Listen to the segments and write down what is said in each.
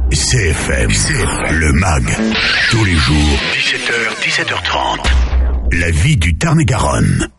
CFM, le MAG, tous les jours, 17h, 17h30. La vie du Tarn-et-Garonne.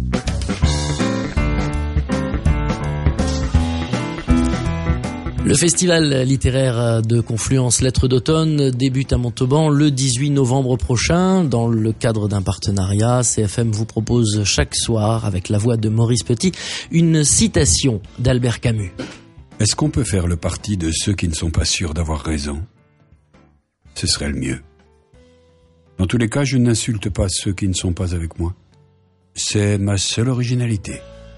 Le festival littéraire de Confluence Lettres d'automne débute à Montauban le 18 novembre prochain. Dans le cadre d'un partenariat, CFM vous propose chaque soir, avec la voix de Maurice Petit, une citation d'Albert Camus. Est-ce qu'on peut faire le parti de ceux qui ne sont pas sûrs d'avoir raison ? Ce serait le mieux. Dans tous les cas, je n'insulte pas ceux qui ne sont pas avec moi. C'est ma seule originalité.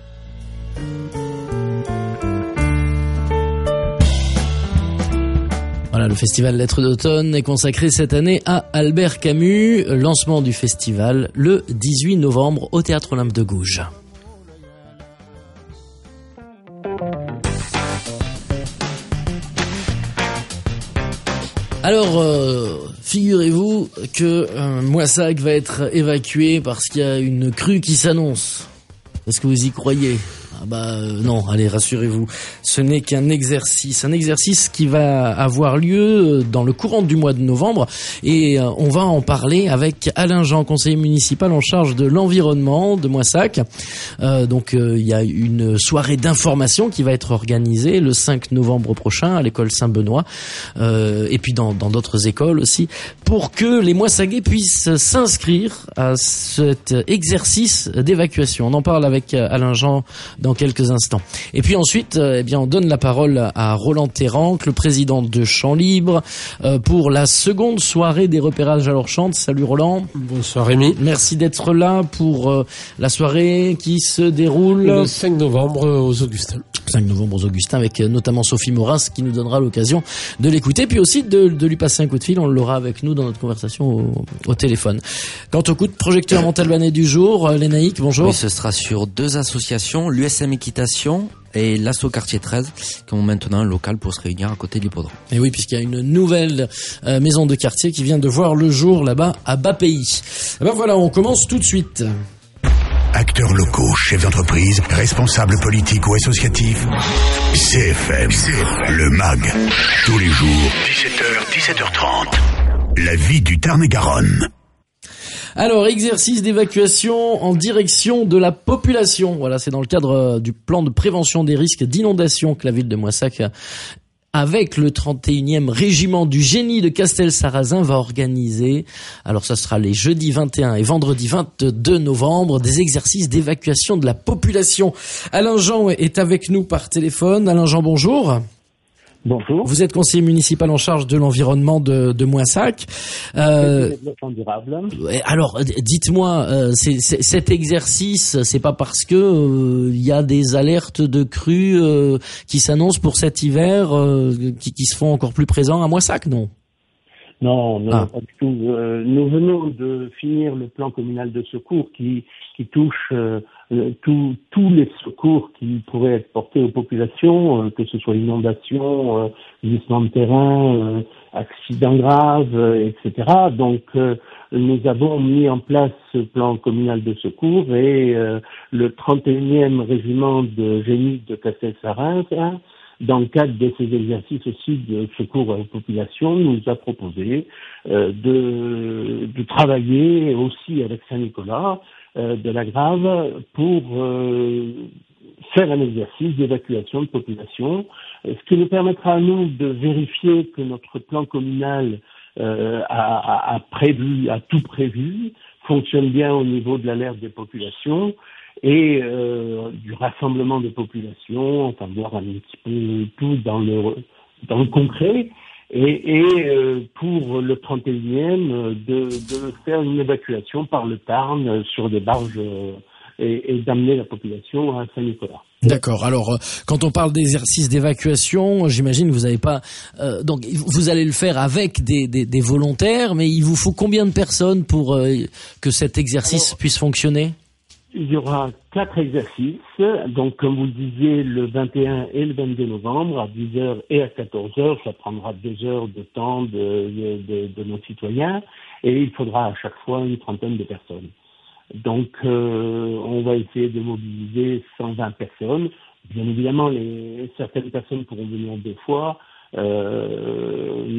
Voilà, le festival Lettres d'automne est consacré cette année à Albert Camus. Lancement du festival le 18 novembre au Théâtre Olympe de Gouges. Alors, figurez-vous que Moissac va être évacué parce qu'il y a une crue qui s'annonce. Est-ce que vous y croyez ? Non, allez, rassurez-vous, ce n'est qu'un exercice qui va avoir lieu dans le courant du mois de novembre, et on va en parler avec Alain Jean, conseiller municipal en charge de l'environnement de Moissac. Il y a une soirée d'information qui va être organisée le 5 novembre prochain à l'école Saint-Benoît, et puis dans d'autres écoles aussi, pour que les Moissagais puissent s'inscrire à cet exercice d'évacuation. On en parle avec Alain Jean dans quelques instants. Et puis ensuite, on donne la parole à Roland Terranque, le président de Champs Libres, pour la seconde soirée des repérages à l'Orchante. Salut Roland. Bonsoir Rémi. Merci d'être là pour la soirée qui se déroule le 5 novembre aux Augustins. 5 novembre aux Augustins, avec notamment Sophie Moras qui nous donnera l'occasion de l'écouter, puis aussi de lui passer un coup de fil. On l'aura avec nous dans notre conversation au téléphone. Quant au coup de projecteur Montalbanais du jour, Lénaïque, bonjour. Oui, ce sera sur deux associations, l'USM Équitation et l'Asso Quartier 13, qui ont maintenant un local pour se réunir à côté de l'hippodrome. Et oui, puisqu'il y a une nouvelle maison de quartier qui vient de voir le jour là-bas à Bas-Pays. Voilà, on commence tout de suite. Acteurs locaux, chefs d'entreprise, responsables politiques ou associatifs. CFM, le MAG, tous les jours, 17h, 17h30. La vie du Tarn-et-Garonne. Alors, exercice d'évacuation en direction de la population. Voilà, c'est dans le cadre du plan de prévention des risques d'inondation que la ville de Moissac, avec le 31e régiment du génie de Castel-Sarrazin, va organiser. Alors, ça sera les jeudis 21 et vendredi 22 novembre, des exercices d'évacuation de la population. Alain Jean est avec nous par téléphone. Alain Jean, bonjour. Bonjour. Vous êtes conseiller municipal en charge de l'environnement de Moissac. Développement durable. Alors, dites-moi, cet exercice, c'est pas parce que il y a des alertes de crues qui s'annoncent pour cet hiver qui se font encore plus présents à Moissac, non ? Non, pas du tout. Nous venons de finir le plan communal de secours qui touche tous les secours qui pourraient être portés aux populations, que ce soit inondation, glissement de terrain, accidents graves, etc. Donc, nous avons mis en place ce plan communal de secours et le 31e régiment de génie de Castel-Sarrazin, dans le cadre de ces exercices aussi de secours aux populations, nous a proposé de travailler aussi avec Saint-Nicolas de la Grave pour faire un exercice d'évacuation de population, ce qui nous permettra à nous de vérifier que notre plan communal a tout prévu, fonctionne bien au niveau de l'alerte des populations et du rassemblement des populations, enfin voir un petit peu tout dans le concret, et pour le 31e de faire une évacuation par le Tarn sur des barges et d'amener la population à Saint-Nicolas. D'accord. Alors, quand on parle d'exercice d'évacuation, j'imagine que vous n'avez pas. Donc, vous allez le faire avec des volontaires, mais il vous faut combien de personnes pour que cet exercice puisse fonctionner ? Il y aura 4 exercices, donc comme vous le disiez, le 21 et le 22 novembre, à 10h et à 14h, ça prendra 2 heures de temps de nos citoyens, et il faudra à chaque fois une trentaine de personnes. Donc, on va essayer de mobiliser 120 personnes. Bien évidemment, certaines personnes pourront venir 2 fois,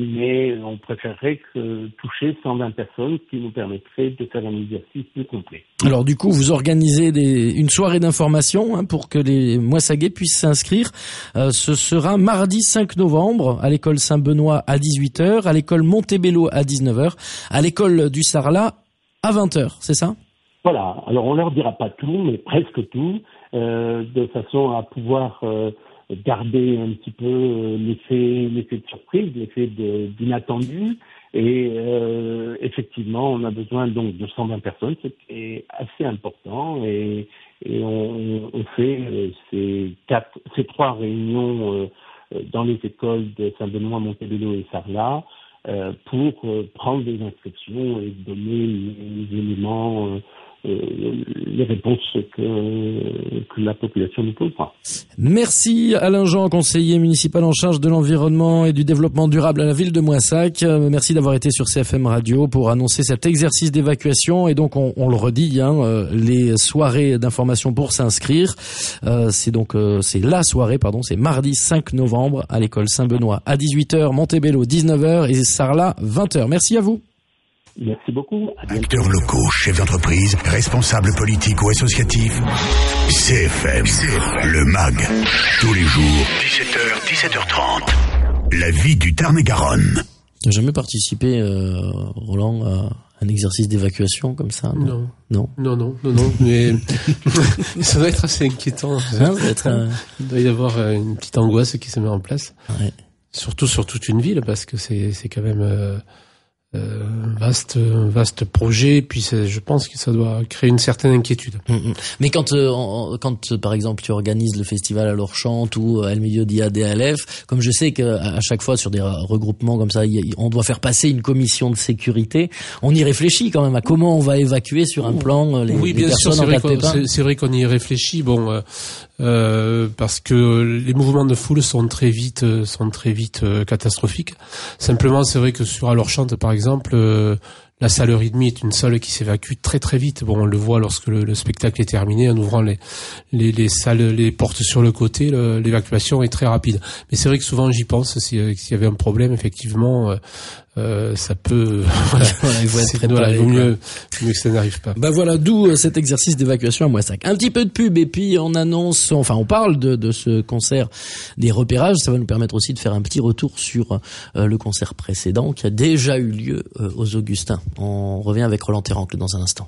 préférerais toucher 120 personnes, ce qui nous permettrait de faire un exercice plus complet. Alors du coup, vous organisez une soirée d'information pour que les Moissagais puissent s'inscrire. Ce sera mardi 5 novembre à l'école Saint-Benoît à 18h, à l'école Montebello à 19h, à l'école du Sarlat à 20h, c'est ça ? Voilà, alors on leur dira pas tout, mais presque tout, de façon à pouvoir garder un petit peu l'effet de surprise, l'effet d'inattendu. Et effectivement, on a besoin donc de 120 personnes, ce qui est assez important. Et on fait ces 3 réunions dans les écoles de Saint-Benoît, Montebello et Sarlat pour prendre des inscriptions et donner les éléments, les réponses que la population nous posera. Merci Alain Jean, conseiller municipal en charge de l'environnement et du développement durable à la ville de Moissac. Merci d'avoir été sur CFM Radio pour annoncer cet exercice d'évacuation. Et donc on le redit, les soirées d'information pour s'inscrire, c'est la soirée, c'est mardi 5 novembre à l'école Saint-Benoît à 18h, Montebello 19h et Sarlat 20h. Merci à vous. Merci beaucoup. Acteurs locaux, chefs d'entreprise, responsables politiques ou associatifs. CFM, le MAG. Tous les jours, 17h, 17h30. La vie du Tarn-et-Garonne. Tu n'as jamais participé, Roland, à un exercice d'évacuation comme ça? Non. Non, mais ça doit être assez inquiétant. Il doit y avoir une petite angoisse qui se met en place. Ouais. Surtout sur toute une ville, parce que c'est quand même vaste projet, puis je pense que ça doit créer une certaine inquiétude. Mais quand par exemple tu organises le festival à l'Orchante ou El Mediodía de Alef, comme je sais qu'à chaque fois sur des regroupements comme ça, on doit faire passer une commission de sécurité, on y réfléchit quand même à comment on va évacuer sur un plan les personnes en cas de pépin. C'est vrai qu'on y réfléchit, parce que les mouvements de foule sont très vite catastrophiques. Simplement, c'est vrai que sur Alorchante, par exemple, la salle rythmie est une salle qui s'évacue très très vite. Bon, on le voit lorsque le spectacle est terminé, en ouvrant les salles, les portes sur le côté, l'évacuation est très rapide. Mais c'est vrai que souvent j'y pense, s'il y avait un problème, effectivement, ça peut. Il faut être préparé. Il vaut mieux que ça n'arrive pas. D'où cet exercice d'évacuation à Moissac. Un petit peu de pub et puis on parle de ce concert des repérages. Ça va nous permettre aussi de faire un petit retour sur le concert précédent qui a déjà eu lieu aux Augustins. On revient avec Roland Terrancle dans un instant.